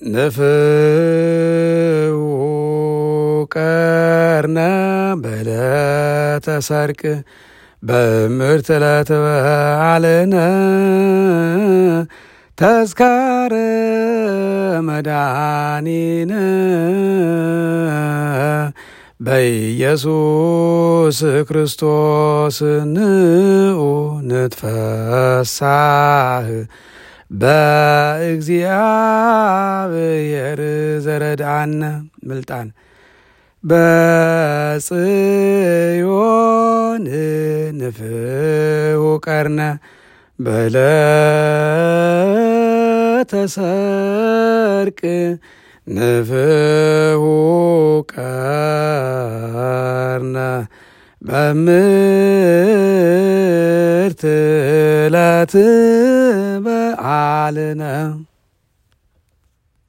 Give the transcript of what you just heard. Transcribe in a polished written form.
ንፍው ቀርነ በዕለተ ሰርቅ በምርት ለተበዓልነ ተዝካረ መድኃኒነ በኢየሱስ ክርስቶስ ንዑ ንትፈሳህ በእግዚአብሔር ዘረዳነ ምልጣን በጽዮን ንፍው ቀርነ በዕለተ ሰርቅ ንፍው ቀርነ በምርት ለትበዓልነ